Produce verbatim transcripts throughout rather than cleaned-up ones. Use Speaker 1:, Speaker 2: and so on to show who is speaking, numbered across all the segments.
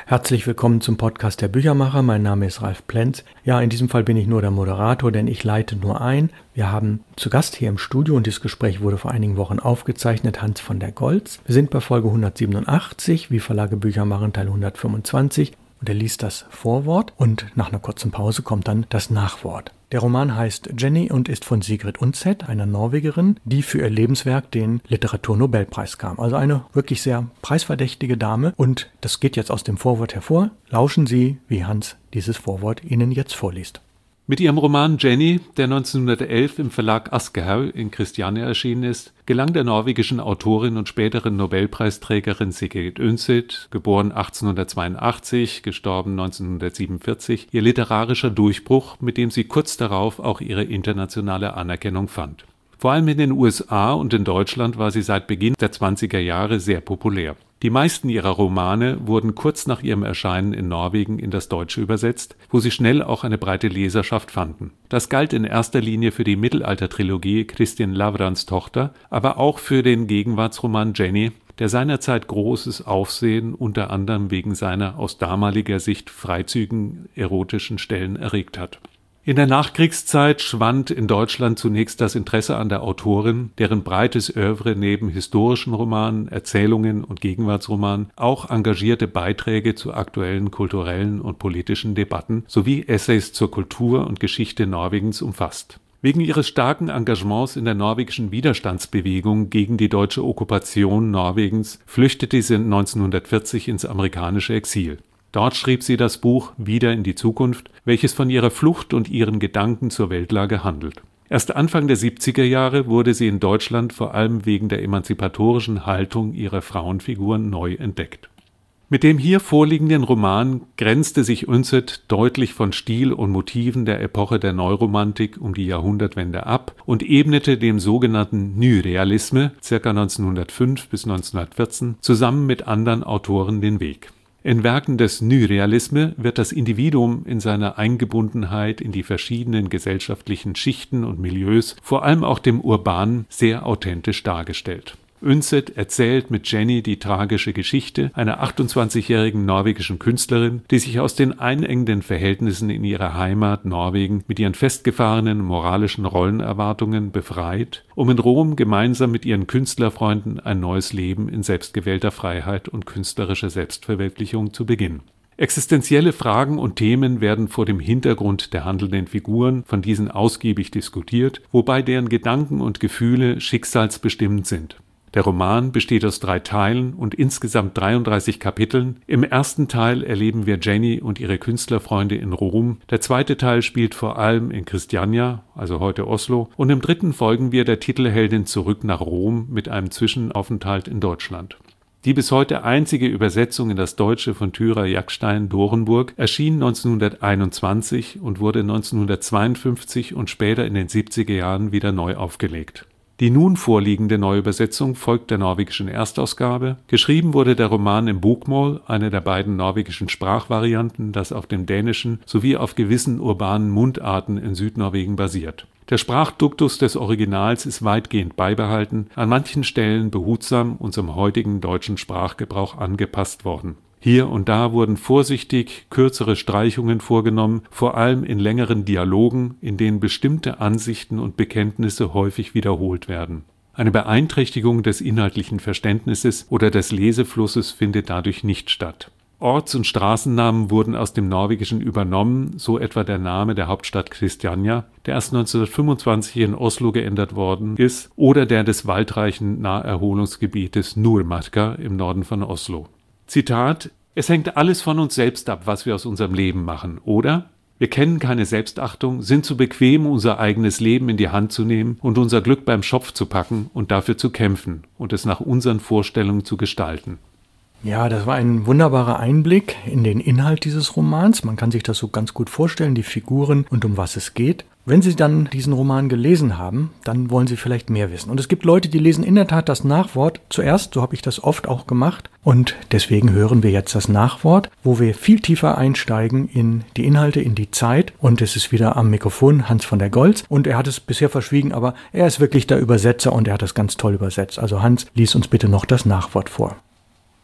Speaker 1: Herzlich willkommen zum Podcast der Büchermacher. Mein Name ist Ralf Plenz. Ja, in diesem Fall bin ich nur der Moderator, denn ich leite nur ein. Wir haben zu Gast hier im Studio und dieses Gespräch wurde vor einigen Wochen aufgezeichnet, Hans von der Goltz. Wir sind bei Folge hundertsiebenundachtzig, wie Verlage Bücher machen, Teil hundertfünfundzwanzig. Und er liest das Vorwort und nach einer kurzen Pause kommt dann das Nachwort. Der Roman heißt Jenny und ist von Sigrid Undset, einer Norwegerin, die für ihr Lebenswerk den Literaturnobelpreis kam. Also eine wirklich sehr preisverdächtige Dame. Und das geht jetzt aus dem Vorwort hervor. Lauschen Sie, wie Hans dieses Vorwort Ihnen jetzt vorliest.
Speaker 2: Mit ihrem Roman Jenny, der neunzehnhundertelf im Verlag Aschehoug in Christiania erschienen ist, gelang der norwegischen Autorin und späteren Nobelpreisträgerin Sigrid Undset, geboren achtzehnhundertzweiundachtzig, gestorben neunzehnhundertsiebenundvierzig, ihr literarischer Durchbruch, mit dem sie kurz darauf auch ihre internationale Anerkennung fand. Vor allem in den U S A und in Deutschland war sie seit Beginn der zwanziger Jahre sehr populär. Die meisten ihrer Romane wurden kurz nach ihrem Erscheinen in Norwegen in das Deutsche übersetzt, wo sie schnell auch eine breite Leserschaft fanden. Das galt in erster Linie für die Mittelaltertrilogie Kristin Lavransdatters Tochter, aber auch für den Gegenwartsroman Jenny, der seinerzeit großes Aufsehen unter anderem wegen seiner aus damaliger Sicht freizügigen erotischen Stellen erregt hat. In der Nachkriegszeit schwand in Deutschland zunächst das Interesse an der Autorin, deren breites Œuvre neben historischen Romanen, Erzählungen und Gegenwartsromanen auch engagierte Beiträge zu aktuellen kulturellen und politischen Debatten sowie Essays zur Kultur und Geschichte Norwegens umfasst. Wegen ihres starken Engagements in der norwegischen Widerstandsbewegung gegen die deutsche Okkupation Norwegens flüchtete sie neunzehnhundertvierzig ins amerikanische Exil. Dort schrieb sie das Buch Wieder in die Zukunft, welches von ihrer Flucht und ihren Gedanken zur Weltlage handelt. Erst Anfang der siebziger Jahre wurde sie in Deutschland vor allem wegen der emanzipatorischen Haltung ihrer Frauenfiguren neu entdeckt. Mit dem hier vorliegenden Roman grenzte sich Undset deutlich von Stil und Motiven der Epoche der Neuromantik um die Jahrhundertwende ab und ebnete dem sogenannten Nyrealisme ca. neunzehnhundertfünf bis neunzehnhundertvierzehn zusammen mit anderen Autoren den Weg. In Werken des Nyrealisme wird das Individuum in seiner Eingebundenheit in die verschiedenen gesellschaftlichen Schichten und Milieus, vor allem auch dem Urbanen, sehr authentisch dargestellt. Undset erzählt mit Jenny die tragische Geschichte einer achtundzwanzigjährigen norwegischen Künstlerin, die sich aus den einengenden Verhältnissen in ihrer Heimat Norwegen mit ihren festgefahrenen moralischen Rollenerwartungen befreit, um in Rom gemeinsam mit ihren Künstlerfreunden ein neues Leben in selbstgewählter Freiheit und künstlerischer Selbstverwirklichung zu beginnen. Existenzielle Fragen und Themen werden vor dem Hintergrund der handelnden Figuren von diesen ausgiebig diskutiert, wobei deren Gedanken und Gefühle schicksalsbestimmend sind. Der Roman besteht aus drei Teilen und insgesamt dreiunddreißig Kapiteln. Im ersten Teil erleben wir Jenny und ihre Künstlerfreunde in Rom. Der zweite Teil spielt vor allem in Christiania, also heute Oslo. Und im dritten folgen wir der Titelheldin zurück nach Rom mit einem Zwischenaufenthalt in Deutschland. Die bis heute einzige Übersetzung in das Deutsche von Thyra Jackstein-Dorenburg erschien neunzehnhunderteinundzwanzig und wurde neunzehnhundertzweiundfünfzig und später in den siebziger Jahren wieder neu aufgelegt. Die nun vorliegende Neuübersetzung folgt der norwegischen Erstausgabe. Geschrieben wurde der Roman im Bokmål, eine der beiden norwegischen Sprachvarianten, das auf dem Dänischen sowie auf gewissen urbanen Mundarten in Südnorwegen basiert. Der Sprachduktus des Originals ist weitgehend beibehalten, an manchen Stellen behutsam unserem heutigen deutschen Sprachgebrauch angepasst worden. Hier und da wurden vorsichtig kürzere Streichungen vorgenommen, vor allem in längeren Dialogen, in denen bestimmte Ansichten und Bekenntnisse häufig wiederholt werden. Eine Beeinträchtigung des inhaltlichen Verständnisses oder des Leseflusses findet dadurch nicht statt. Orts- und Straßennamen wurden aus dem Norwegischen übernommen, so etwa der Name der Hauptstadt Christiania, der erst neunzehnhundertfünfundzwanzig in Oslo geändert worden ist, oder der des waldreichen Naherholungsgebietes Nordmarka im Norden von Oslo. Zitat: Es hängt alles von uns selbst ab, was wir aus unserem Leben machen, oder? Wir kennen keine Selbstachtung, sind zu bequem, unser eigenes Leben in die Hand zu nehmen und unser Glück beim Schopf zu packen und dafür zu kämpfen und es nach unseren Vorstellungen zu gestalten.
Speaker 1: Ja, das war ein wunderbarer Einblick in den Inhalt dieses Romans. Man kann sich das so ganz gut vorstellen, die Figuren und um was es geht. Wenn Sie dann diesen Roman gelesen haben, dann wollen Sie vielleicht mehr wissen. Und es gibt Leute, die lesen in der Tat das Nachwort zuerst, so habe ich das oft auch gemacht. Und deswegen hören wir jetzt das Nachwort, wo wir viel tiefer einsteigen in die Inhalte, in die Zeit. Und es ist wieder am Mikrofon Hans von der Goltz. Und er hat es bisher verschwiegen, aber er ist wirklich der Übersetzer und er hat das ganz toll übersetzt. Also Hans, lies uns bitte noch das Nachwort vor.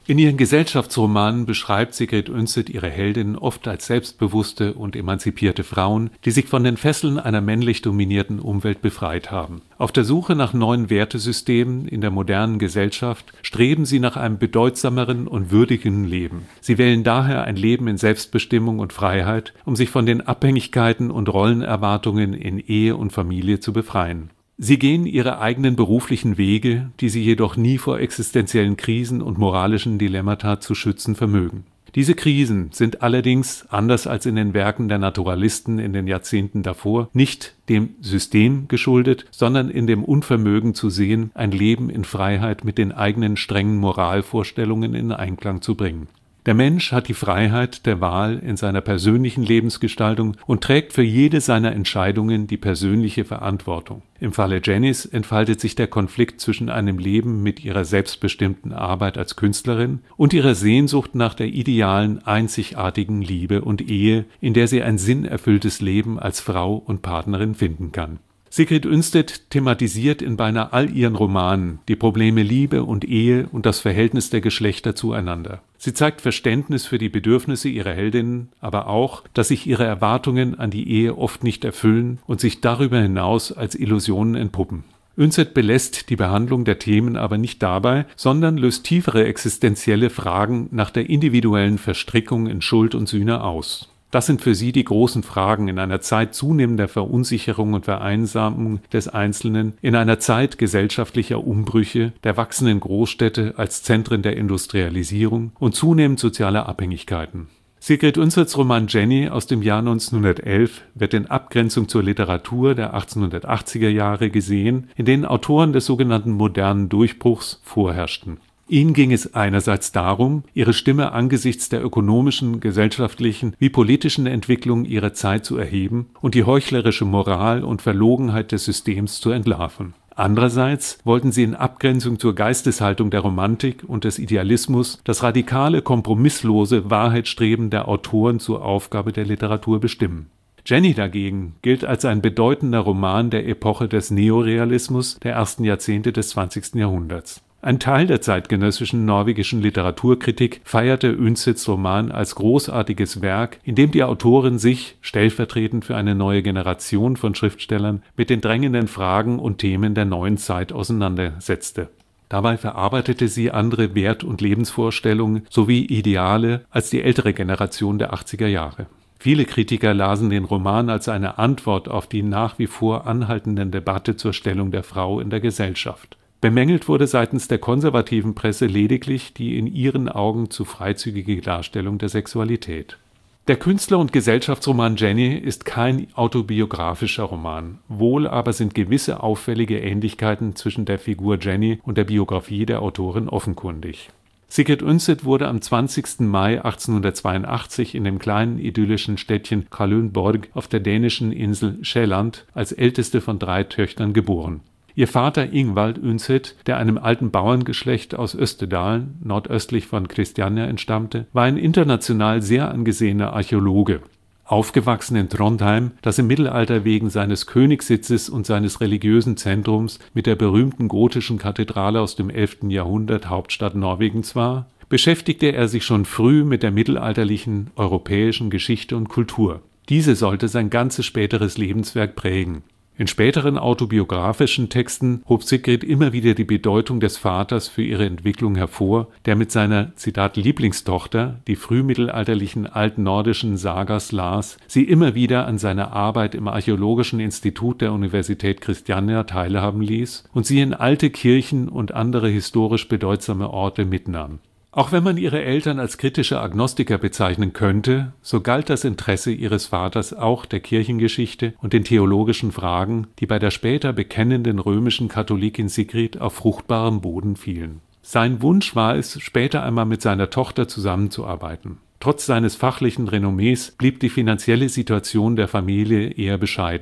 Speaker 2: In ihren Gesellschaftsromanen beschreibt Sigrid Undset ihre Heldinnen oft als selbstbewusste und emanzipierte Frauen, die sich von den Fesseln einer männlich dominierten Umwelt befreit haben. Auf der Suche nach neuen Wertesystemen in der modernen Gesellschaft streben sie nach einem bedeutsameren und würdigen Leben. Sie wählen daher ein Leben in Selbstbestimmung und Freiheit, um sich von den Abhängigkeiten und Rollenerwartungen in Ehe und Familie zu befreien. Sie gehen ihre eigenen beruflichen Wege, die sie jedoch nie vor existenziellen Krisen und moralischen Dilemmata zu schützen vermögen. Diese Krisen sind allerdings, anders als in den Werken der Naturalisten in den Jahrzehnten davor, nicht dem System geschuldet, sondern in dem Unvermögen zu sehen, ein Leben in Freiheit mit den eigenen strengen Moralvorstellungen in Einklang zu bringen. Der Mensch hat die Freiheit der Wahl in seiner persönlichen Lebensgestaltung und trägt für jede seiner Entscheidungen die persönliche Verantwortung. Im Falle Jennys entfaltet sich der Konflikt zwischen einem Leben mit ihrer selbstbestimmten Arbeit als Künstlerin und ihrer Sehnsucht nach der idealen, einzigartigen Liebe und Ehe, in der sie ein sinnerfülltes Leben als Frau und Partnerin finden kann. Sigrid Undset thematisiert in beinahe all ihren Romanen die Probleme Liebe und Ehe und das Verhältnis der Geschlechter zueinander. Sie zeigt Verständnis für die Bedürfnisse ihrer Heldinnen, aber auch, dass sich ihre Erwartungen an die Ehe oft nicht erfüllen und sich darüber hinaus als Illusionen entpuppen. Undset belässt die Behandlung der Themen aber nicht dabei, sondern löst tiefere existenzielle Fragen nach der individuellen Verstrickung in Schuld und Sühne aus. Das sind für sie die großen Fragen in einer Zeit zunehmender Verunsicherung und Vereinsamung des Einzelnen, in einer Zeit gesellschaftlicher Umbrüche, der wachsenden Großstädte als Zentren der Industrialisierung und zunehmend sozialer Abhängigkeiten. Sigrid Undsets Roman Jenny aus dem Jahr neunzehnhundertelf wird in Abgrenzung zur Literatur der achtzehnhundertachtziger Jahre gesehen, in denen Autoren des sogenannten modernen Durchbruchs vorherrschten. Ihnen ging es einerseits darum, ihre Stimme angesichts der ökonomischen, gesellschaftlichen wie politischen Entwicklung ihrer Zeit zu erheben und die heuchlerische Moral und Verlogenheit des Systems zu entlarven. Andererseits wollten sie in Abgrenzung zur Geisteshaltung der Romantik und des Idealismus das radikale, kompromisslose Wahrheitsstreben der Autoren zur Aufgabe der Literatur bestimmen. Jenny dagegen gilt als ein bedeutender Roman der Epoche des Neorealismus der ersten Jahrzehnte des zwanzigsten Jahrhunderts. Ein Teil der zeitgenössischen norwegischen Literaturkritik feierte Undsets Roman als großartiges Werk, in dem die Autorin sich, stellvertretend für eine neue Generation von Schriftstellern, mit den drängenden Fragen und Themen der neuen Zeit auseinandersetzte. Dabei verarbeitete sie andere Wert- und Lebensvorstellungen sowie Ideale als die ältere Generation der achtziger Jahre. Viele Kritiker lasen den Roman als eine Antwort auf die nach wie vor anhaltenden Debatte zur Stellung der Frau in der Gesellschaft. Bemängelt wurde seitens der konservativen Presse lediglich die in ihren Augen zu freizügige Darstellung der Sexualität. Der Künstler- und Gesellschaftsroman Jenny ist kein autobiografischer Roman, wohl aber sind gewisse auffällige Ähnlichkeiten zwischen der Figur Jenny und der Biografie der Autorin offenkundig. Sigrid Undset wurde am zwanzigsten Mai achtzehnhundertzweiundachtzig in dem kleinen idyllischen Städtchen Kalundborg auf der dänischen Insel Sjælland als älteste von drei Töchtern geboren. Ihr Vater Ingvald Undset, der einem alten Bauerngeschlecht aus Österdalen, nordöstlich von Kristiania, entstammte, war ein international sehr angesehener Archäologe. Aufgewachsen in Trondheim, das im Mittelalter wegen seines Königssitzes und seines religiösen Zentrums mit der berühmten gotischen Kathedrale aus dem elften Jahrhundert Hauptstadt Norwegens war, beschäftigte er sich schon früh mit der mittelalterlichen europäischen Geschichte und Kultur. Diese sollte sein ganzes späteres Lebenswerk prägen. In späteren autobiografischen Texten hob Sigrid immer wieder die Bedeutung des Vaters für ihre Entwicklung hervor, der mit seiner, Zitat, Lieblingstochter, die frühmittelalterlichen altnordischen Sagas las, sie immer wieder an seiner Arbeit im Archäologischen Institut der Universität Kristiania teilhaben ließ und sie in alte Kirchen und andere historisch bedeutsame Orte mitnahm. Auch wenn man ihre Eltern als kritische Agnostiker bezeichnen könnte, so galt das Interesse ihres Vaters auch der Kirchengeschichte und den theologischen Fragen, die bei der später bekennenden römischen Katholikin Sigrid auf fruchtbarem Boden fielen. Sein Wunsch war es, später einmal mit seiner Tochter zusammenzuarbeiten. Trotz seines fachlichen Renommees blieb die finanzielle Situation der Familie eher bescheiden.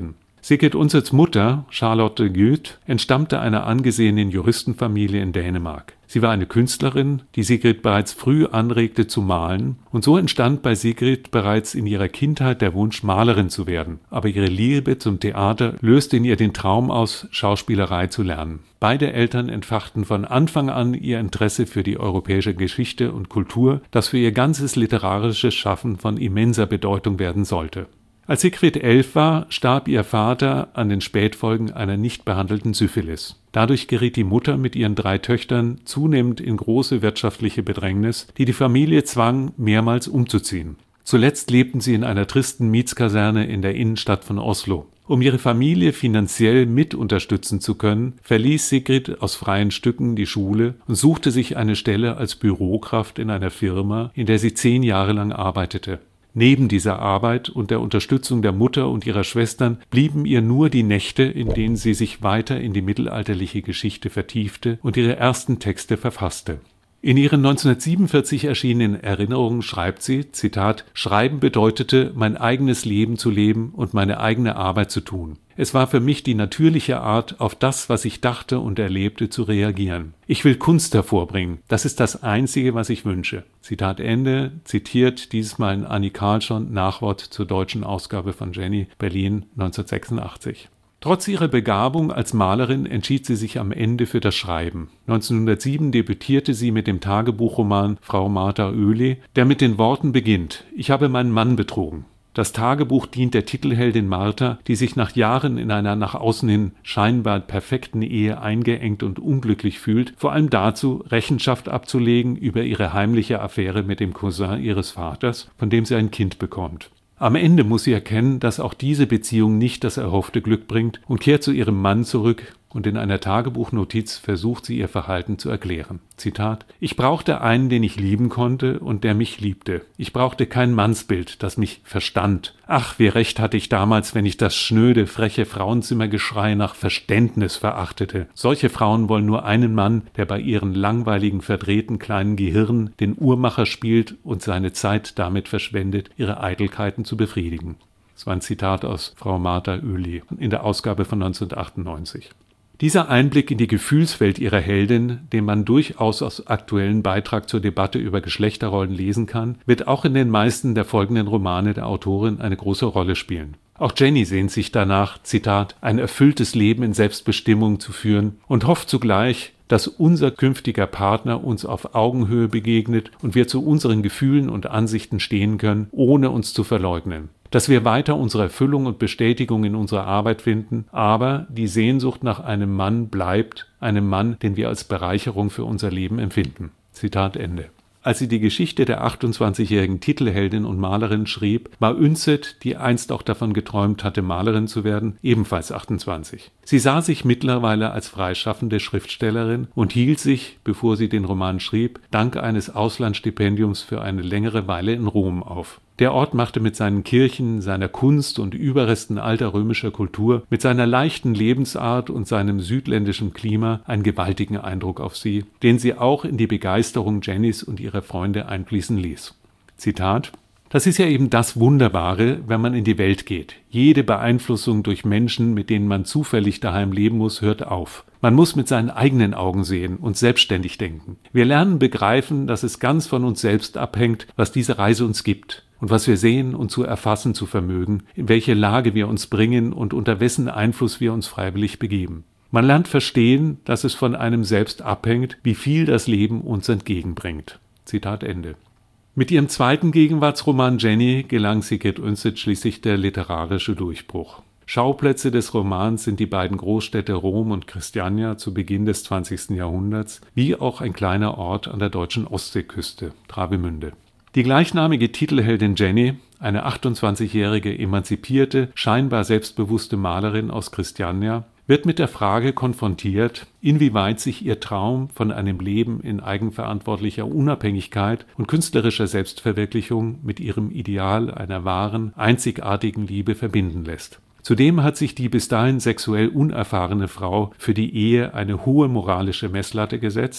Speaker 2: Sigrid Undsets Mutter, Charlotte Guth, entstammte einer angesehenen Juristenfamilie in Dänemark. Sie war eine Künstlerin, die Sigrid bereits früh anregte zu malen, und so entstand bei Sigrid bereits in ihrer Kindheit der Wunsch, Malerin zu werden. Aber ihre Liebe zum Theater löste in ihr den Traum aus, Schauspielerei zu lernen. Beide Eltern entfachten von Anfang an ihr Interesse für die europäische Geschichte und Kultur, das für ihr ganzes literarisches Schaffen von immenser Bedeutung werden sollte. Als Sigrid elf war, starb ihr Vater an den Spätfolgen einer nicht behandelten Syphilis. Dadurch geriet die Mutter mit ihren drei Töchtern zunehmend in große wirtschaftliche Bedrängnis, die die Familie zwang, mehrmals umzuziehen. Zuletzt lebten sie in einer tristen Mietskaserne in der Innenstadt von Oslo. Um ihre Familie finanziell mit unterstützen zu können, verließ Sigrid aus freien Stücken die Schule und suchte sich eine Stelle als Bürokraft in einer Firma, in der sie zehn Jahre lang arbeitete. Neben dieser Arbeit und der Unterstützung der Mutter und ihrer Schwestern blieben ihr nur die Nächte, in denen sie sich weiter in die mittelalterliche Geschichte vertiefte und ihre ersten Texte verfasste. In ihren neunzehnhundertsiebenundvierzig erschienenen Erinnerungen schreibt sie, Zitat, »Schreiben bedeutete, mein eigenes Leben zu leben und meine eigene Arbeit zu tun. Es war für mich die natürliche Art, auf das, was ich dachte und erlebte, zu reagieren. Ich will Kunst hervorbringen. Das ist das Einzige, was ich wünsche.« Zitat Ende, zitiert dieses Mal in Annie Karlsson, Nachwort zur deutschen Ausgabe von Jenny, Berlin neunzehnhundertsechsundachtzig. Trotz ihrer Begabung als Malerin entschied sie sich am Ende für das Schreiben. neunzehnhundertsieben debütierte sie mit dem Tagebuchroman Frau Martha Öli, der mit den Worten beginnt: »Ich habe meinen Mann betrogen.« Das Tagebuch dient der Titelheldin Martha, die sich nach Jahren in einer nach außen hin scheinbar perfekten Ehe eingeengt und unglücklich fühlt, vor allem dazu, Rechenschaft abzulegen über ihre heimliche Affäre mit dem Cousin ihres Vaters, von dem sie ein Kind bekommt. Am Ende muss sie erkennen, dass auch diese Beziehung nicht das erhoffte Glück bringt, und kehrt zu ihrem Mann zurück, und in einer Tagebuchnotiz versucht sie ihr Verhalten zu erklären. Zitat: »Ich brauchte einen, den ich lieben konnte und der mich liebte. Ich brauchte kein Mannsbild, das mich verstand. Ach, wie recht hatte ich damals, wenn ich das schnöde, freche Frauenzimmergeschrei nach Verständnis verachtete. Solche Frauen wollen nur einen Mann, der bei ihren langweiligen, verdrehten kleinen Gehirnen den Uhrmacher spielt und seine Zeit damit verschwendet, ihre Eitelkeiten zu befriedigen.« Das war ein Zitat aus Frau Martha Öli in der Ausgabe von neunzehnhundertachtundneunzig. Dieser Einblick in die Gefühlswelt ihrer Heldin, den man durchaus aus aktuellen Beitrag zur Debatte über Geschlechterrollen lesen kann, wird auch in den meisten der folgenden Romane der Autorin eine große Rolle spielen. Auch Jenny sehnt sich danach, Zitat, ein erfülltes Leben in Selbstbestimmung zu führen und hofft zugleich, dass unser künftiger Partner uns auf Augenhöhe begegnet und wir zu unseren Gefühlen und Ansichten stehen können, ohne uns zu verleugnen. Dass wir weiter unsere Erfüllung und Bestätigung in unserer Arbeit finden, aber die Sehnsucht nach einem Mann bleibt, einem Mann, den wir als Bereicherung für unser Leben empfinden. Zitat Ende. Als sie die Geschichte der achtundzwanzigjährigen Titelheldin und Malerin schrieb, war Undset, die einst auch davon geträumt hatte, Malerin zu werden, ebenfalls achtundzwanzig. Sie sah sich mittlerweile als freischaffende Schriftstellerin und hielt sich, bevor sie den Roman schrieb, dank eines Auslandsstipendiums für eine längere Weile in Rom auf. Der Ort machte mit seinen Kirchen, seiner Kunst und Überresten alter römischer Kultur, mit seiner leichten Lebensart und seinem südländischen Klima einen gewaltigen Eindruck auf sie, den sie auch in die Begeisterung Jennys und ihrer Freunde einfließen ließ. Zitat: »Das ist ja eben das Wunderbare, wenn man in die Welt geht. Jede Beeinflussung durch Menschen, mit denen man zufällig daheim leben muss, hört auf. Man muss mit seinen eigenen Augen sehen und selbstständig denken. Wir lernen begreifen, dass es ganz von uns selbst abhängt, was diese Reise uns gibt. Und was wir sehen und zu erfassen zu vermögen, in welche Lage wir uns bringen und unter wessen Einfluss wir uns freiwillig begeben. Man lernt verstehen, dass es von einem selbst abhängt, wie viel das Leben uns entgegenbringt.« Zitat Ende. Mit ihrem zweiten Gegenwartsroman Jenny gelang Sigrid Undset schließlich der literarische Durchbruch. Schauplätze des Romans sind die beiden Großstädte Rom und Kristiania zu Beginn des zwanzigsten Jahrhunderts, wie auch ein kleiner Ort an der deutschen Ostseeküste, Travemünde. Die gleichnamige Titelheldin Jenny, eine achtundzwanzigjährige emanzipierte, scheinbar selbstbewusste Malerin aus Kristiania, wird mit der Frage konfrontiert, inwieweit sich ihr Traum von einem Leben in eigenverantwortlicher Unabhängigkeit und künstlerischer Selbstverwirklichung mit ihrem Ideal einer wahren, einzigartigen Liebe verbinden lässt. Zudem hat sich die bis dahin sexuell unerfahrene Frau für die Ehe eine hohe moralische Messlatte gesetzt,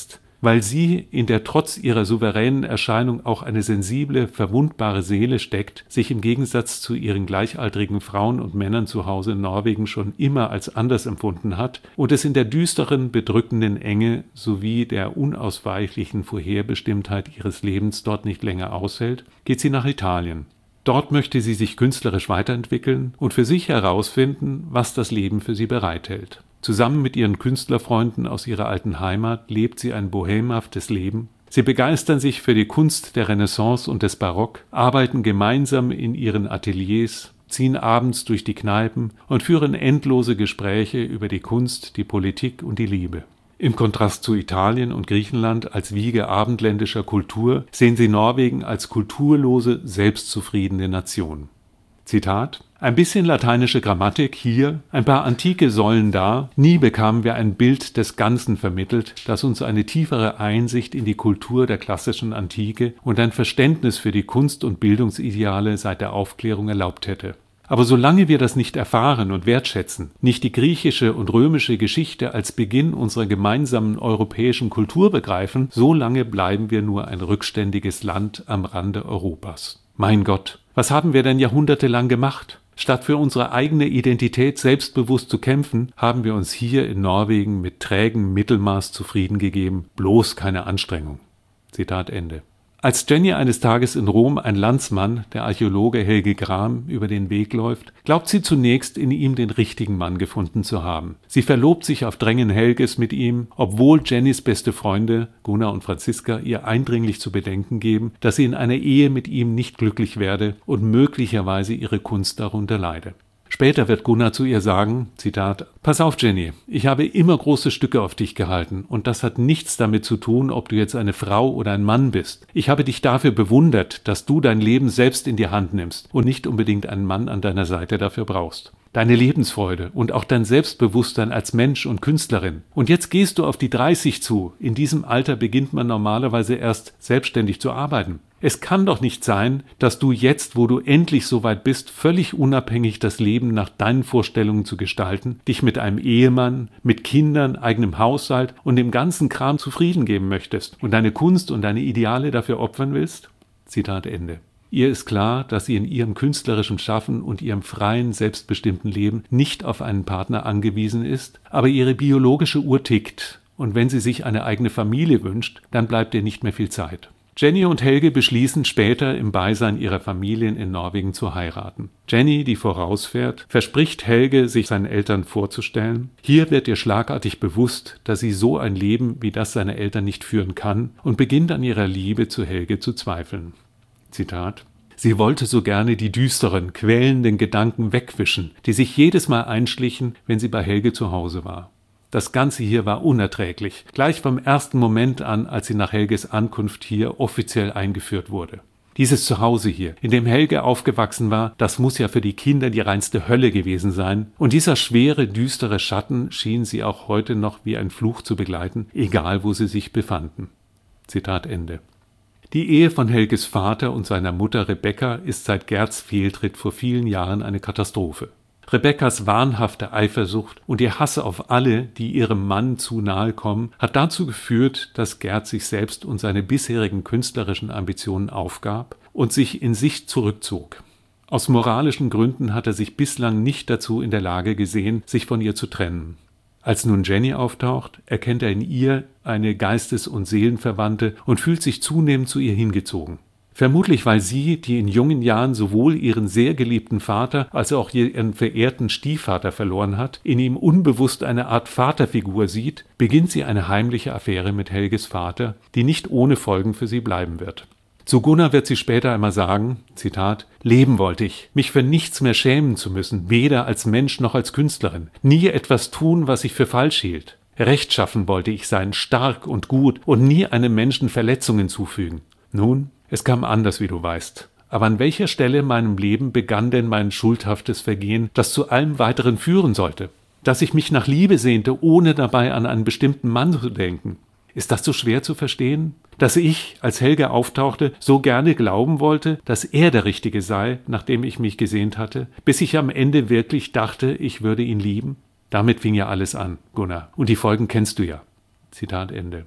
Speaker 2: weil sie, in der trotz ihrer souveränen Erscheinung auch eine sensible, verwundbare Seele steckt, sich im Gegensatz zu ihren gleichaltrigen Frauen und Männern zu Hause in Norwegen schon immer als anders empfunden hat und es in der düsteren, bedrückenden Enge sowie der unausweichlichen Vorherbestimmtheit ihres Lebens dort nicht länger aushält, geht sie nach Italien. Dort möchte sie sich künstlerisch weiterentwickeln und für sich herausfinden, was das Leben für sie bereithält. Zusammen mit ihren Künstlerfreunden aus ihrer alten Heimat lebt sie ein bohemhaftes Leben. Sie begeistern sich für die Kunst der Renaissance und des Barock, arbeiten gemeinsam in ihren Ateliers, ziehen abends durch die Kneipen und führen endlose Gespräche über die Kunst, die Politik und die Liebe. Im Kontrast zu Italien und Griechenland als Wiege abendländischer Kultur sehen sie Norwegen als kulturlose, selbstzufriedene Nation. Zitat: Ein bisschen lateinische Grammatik hier, ein paar antike Säulen da, nie bekamen wir ein Bild des Ganzen vermittelt, das uns eine tiefere Einsicht in die Kultur der klassischen Antike und ein Verständnis für die Kunst- und Bildungsideale seit der Aufklärung erlaubt hätte. Aber solange wir das nicht erfahren und wertschätzen, nicht die griechische und römische Geschichte als Beginn unserer gemeinsamen europäischen Kultur begreifen, solange bleiben wir nur ein rückständiges Land am Rande Europas. Mein Gott, was haben wir denn jahrhundertelang gemacht? Statt für unsere eigene Identität selbstbewusst zu kämpfen, haben wir uns hier in Norwegen mit trägem Mittelmaß zufrieden gegeben, bloß keine Anstrengung. Zitat Ende. Als Jenny eines Tages in Rom ein Landsmann, der Archäologe Helge Gram, über den Weg läuft, glaubt sie zunächst, in ihm den richtigen Mann gefunden zu haben. Sie verlobt sich auf Drängen Helges mit ihm, obwohl Jennys beste Freunde, Gunnar und Franziska, ihr eindringlich zu bedenken geben, dass sie in einer Ehe mit ihm nicht glücklich werde und möglicherweise ihre Kunst darunter leide. Später wird Gunnar zu ihr sagen, Zitat, Pass auf, Jenny, ich habe immer große Stücke auf dich gehalten und das hat nichts damit zu tun, ob du jetzt eine Frau oder ein Mann bist. Ich habe dich dafür bewundert, dass du dein Leben selbst in die Hand nimmst und nicht unbedingt einen Mann an deiner Seite dafür brauchst. Deine Lebensfreude und auch dein Selbstbewusstsein als Mensch und Künstlerin. Und jetzt gehst du auf die dreißig zu. In diesem Alter beginnt man normalerweise erst selbstständig zu arbeiten. Es kann doch nicht sein, dass du jetzt, wo du endlich so weit bist, völlig unabhängig das Leben nach deinen Vorstellungen zu gestalten, dich mit einem Ehemann, mit Kindern, eigenem Haushalt und dem ganzen Kram zufrieden geben möchtest und deine Kunst und deine Ideale dafür opfern willst? Zitat Ende. Ihr ist klar, dass sie in ihrem künstlerischen Schaffen und ihrem freien, selbstbestimmten Leben nicht auf einen Partner angewiesen ist, aber ihre biologische Uhr tickt und wenn sie sich eine eigene Familie wünscht, dann bleibt ihr nicht mehr viel Zeit. Jenny und Helge beschließen später im Beisein ihrer Familien in Norwegen zu heiraten. Jenny, die vorausfährt, verspricht Helge, sich seinen Eltern vorzustellen. Hier wird ihr schlagartig bewusst, dass sie so ein Leben wie das seiner Eltern nicht führen kann und beginnt an ihrer Liebe zu Helge zu zweifeln. Zitat: Sie wollte so gerne die düsteren, quälenden Gedanken wegwischen, die sich jedes Mal einschlichen, wenn sie bei Helge zu Hause war. Das Ganze hier war unerträglich, gleich vom ersten Moment an, als sie nach Helges Ankunft hier offiziell eingeführt wurde. Dieses Zuhause hier, in dem Helge aufgewachsen war, das muss ja für die Kinder die reinste Hölle gewesen sein. Und dieser schwere, düstere Schatten schien sie auch heute noch wie ein Fluch zu begleiten, egal wo sie sich befanden. Zitat Ende. Die Ehe von Helges Vater und seiner Mutter Rebecca ist seit Gerds Fehltritt vor vielen Jahren eine Katastrophe. Rebeccas wahnhafte Eifersucht und ihr Hass auf alle, die ihrem Mann zu nahe kommen, hat dazu geführt, dass Gerd sich selbst und seine bisherigen künstlerischen Ambitionen aufgab und sich in sich zurückzog. Aus moralischen Gründen hat er sich bislang nicht dazu in der Lage gesehen, sich von ihr zu trennen. Als nun Jenny auftaucht, erkennt er in ihr eine Geistes- und Seelenverwandte und fühlt sich zunehmend zu ihr hingezogen. Vermutlich, weil sie, die in jungen Jahren sowohl ihren sehr geliebten Vater als auch ihren verehrten Stiefvater verloren hat, in ihm unbewusst eine Art Vaterfigur sieht, beginnt sie eine heimliche Affäre mit Helges Vater, die nicht ohne Folgen für sie bleiben wird. Zu Gunnar wird sie später einmal sagen, Zitat, Leben wollte ich, mich für nichts mehr schämen zu müssen, weder als Mensch noch als Künstlerin, nie etwas tun, was ich für falsch hielt. Rechtschaffen wollte ich sein, stark und gut und nie einem Menschen Verletzungen zufügen. Nun, es kam anders, wie du weißt. Aber an welcher Stelle in meinem Leben begann denn mein schuldhaftes Vergehen, das zu allem Weiteren führen sollte? Dass ich mich nach Liebe sehnte, ohne dabei an einen bestimmten Mann zu denken. Ist das so schwer zu verstehen? Dass ich, als Helge auftauchte, so gerne glauben wollte, dass er der Richtige sei, nachdem ich mich gesehnt hatte, bis ich am Ende wirklich dachte, ich würde ihn lieben? Damit fing ja alles an, Gunnar. Und die Folgen kennst du ja. Zitat Ende.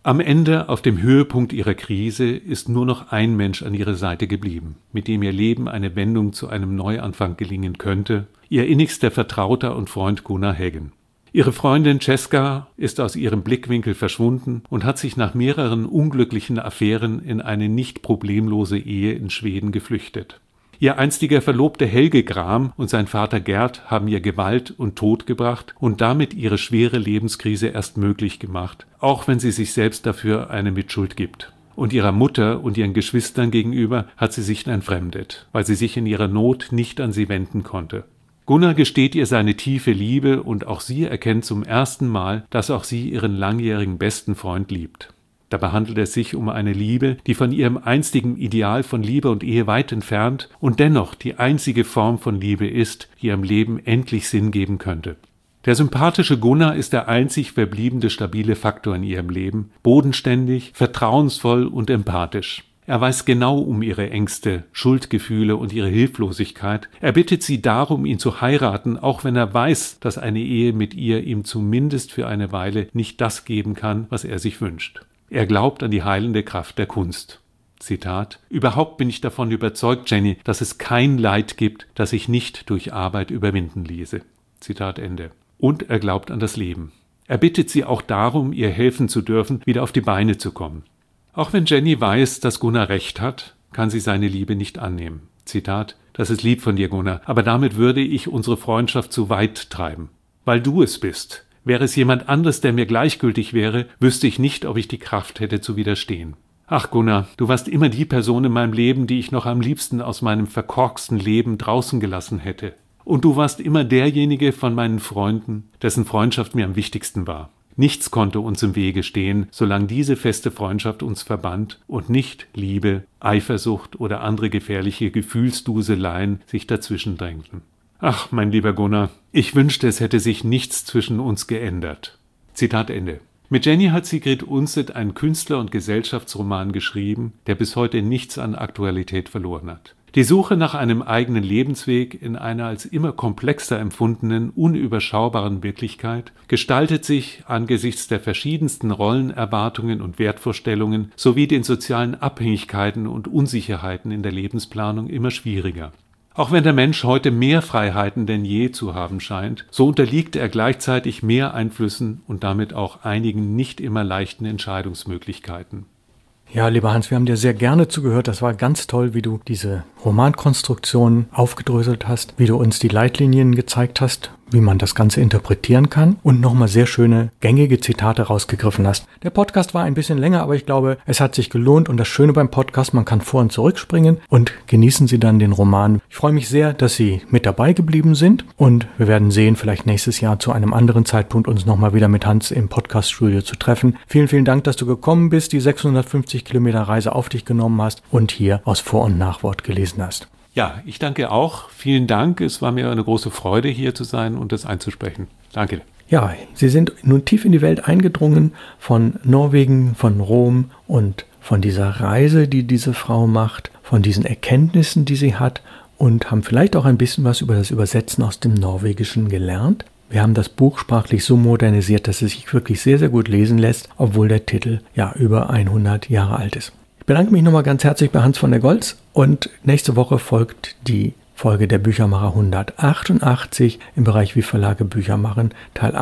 Speaker 2: Am Ende, auf dem Höhepunkt ihrer Krise, ist nur noch ein Mensch an ihrer Seite geblieben, mit dem ihr Leben eine Wendung zu einem Neuanfang gelingen könnte, ihr innigster Vertrauter und Freund Gunnar Häggen. Ihre Freundin Cesca ist aus ihrem Blickwinkel verschwunden und hat sich nach mehreren unglücklichen Affären in eine nicht problemlose Ehe in Schweden geflüchtet. Ihr einstiger Verlobter Helge Gram und sein Vater Gerd haben ihr Gewalt und Tod gebracht und damit ihre schwere Lebenskrise erst möglich gemacht, auch wenn sie sich selbst dafür eine Mitschuld gibt. Und ihrer Mutter und ihren Geschwistern gegenüber hat sie sich entfremdet, weil sie sich in ihrer Not nicht an sie wenden konnte. Gunnar gesteht ihr seine tiefe Liebe und auch sie erkennt zum ersten Mal, dass auch sie ihren langjährigen besten Freund liebt. Dabei handelt es sich um eine Liebe, die von ihrem einstigen Ideal von Liebe und Ehe weit entfernt und dennoch die einzige Form von Liebe ist, die ihrem Leben endlich Sinn geben könnte. Der sympathische Gunnar ist der einzig verbliebene stabile Faktor in ihrem Leben, bodenständig, vertrauensvoll und empathisch. Er weiß genau um ihre Ängste, Schuldgefühle und ihre Hilflosigkeit. Er bittet sie darum, ihn zu heiraten, auch wenn er weiß, dass eine Ehe mit ihr ihm zumindest für eine Weile nicht das geben kann, was er sich wünscht. Er glaubt an die heilende Kraft der Kunst. Zitat: Überhaupt bin ich davon überzeugt, Jenny, dass es kein Leid gibt, das sich nicht durch Arbeit überwinden ließe. Zitat Ende. Und er glaubt an das Leben. Er bittet sie auch darum, ihr helfen zu dürfen, wieder auf die Beine zu kommen. Auch wenn Jenny weiß, dass Gunnar recht hat, kann sie seine Liebe nicht annehmen. Zitat: Das ist lieb von dir, Gunnar, aber damit würde ich unsere Freundschaft zu weit treiben. Weil du es bist. Wäre es jemand anderes, der mir gleichgültig wäre, wüsste ich nicht, ob ich die Kraft hätte zu widerstehen. Ach Gunnar, du warst immer die Person in meinem Leben, die ich noch am liebsten aus meinem verkorksten Leben draußen gelassen hätte. Und du warst immer derjenige von meinen Freunden, dessen Freundschaft mir am wichtigsten war. Nichts konnte uns im Wege stehen, solange diese feste Freundschaft uns verband und nicht Liebe, Eifersucht oder andere gefährliche Gefühlsduseleien sich dazwischen drängten. Ach, mein lieber Gunnar, ich wünschte, es hätte sich nichts zwischen uns geändert. Zitat Ende. Mit Jenny hat Sigrid Undset einen Künstler- und Gesellschaftsroman geschrieben, der bis heute nichts an Aktualität verloren hat. Die Suche nach einem eigenen Lebensweg in einer als immer komplexer empfundenen, unüberschaubaren Wirklichkeit gestaltet sich angesichts der verschiedensten Rollenerwartungen und Wertvorstellungen sowie den sozialen Abhängigkeiten und Unsicherheiten in der Lebensplanung immer schwieriger. Auch wenn der Mensch heute mehr Freiheiten denn je zu haben scheint, so unterliegt er gleichzeitig mehr Einflüssen und damit auch einigen nicht immer leichten Entscheidungsmöglichkeiten.
Speaker 1: Ja, lieber Hans, wir haben dir sehr gerne zugehört. Das war ganz toll, wie du diese Romankonstruktion aufgedröselt hast, wie du uns die Leitlinien gezeigt hast, wie man das Ganze interpretieren kann und nochmal sehr schöne, gängige Zitate rausgegriffen hast. Der Podcast war ein bisschen länger, aber ich glaube, es hat sich gelohnt und das Schöne beim Podcast, man kann vor- und zurückspringen und genießen Sie dann den Roman. Ich freue mich sehr, dass Sie mit dabei geblieben sind und wir werden sehen, vielleicht nächstes Jahr zu einem anderen Zeitpunkt uns nochmal wieder mit Hans im Podcaststudio zu treffen. Vielen, vielen Dank, dass du gekommen bist, die sechshundertfünfzig Kilometer Reise auf dich genommen hast und hier aus Vor- und Nachwort gelesen hast.
Speaker 2: Ja, ich danke auch. Vielen Dank. Es war mir eine große Freude, hier zu sein und das einzusprechen. Danke.
Speaker 1: Ja, Sie sind nun tief in die Welt eingedrungen von Norwegen, von Rom und von dieser Reise, die diese Frau macht, von diesen Erkenntnissen, die sie hat und haben vielleicht auch ein bisschen was über das Übersetzen aus dem Norwegischen gelernt. Wir haben das Buch sprachlich so modernisiert, dass es sich wirklich sehr, sehr gut lesen lässt, obwohl der Titel ja über hundert Jahre alt ist. Ich bedanke mich nochmal ganz herzlich bei Hans von der Goltz und nächste Woche folgt die Folge der Büchermacher hundertachtundachtzig im Bereich Wie Verlage Bücher machen, Teil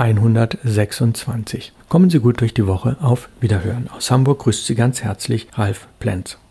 Speaker 1: hundertsechsundzwanzig. Kommen Sie gut durch die Woche, auf Wiederhören. Aus Hamburg grüßt Sie ganz herzlich Ralf Plenz.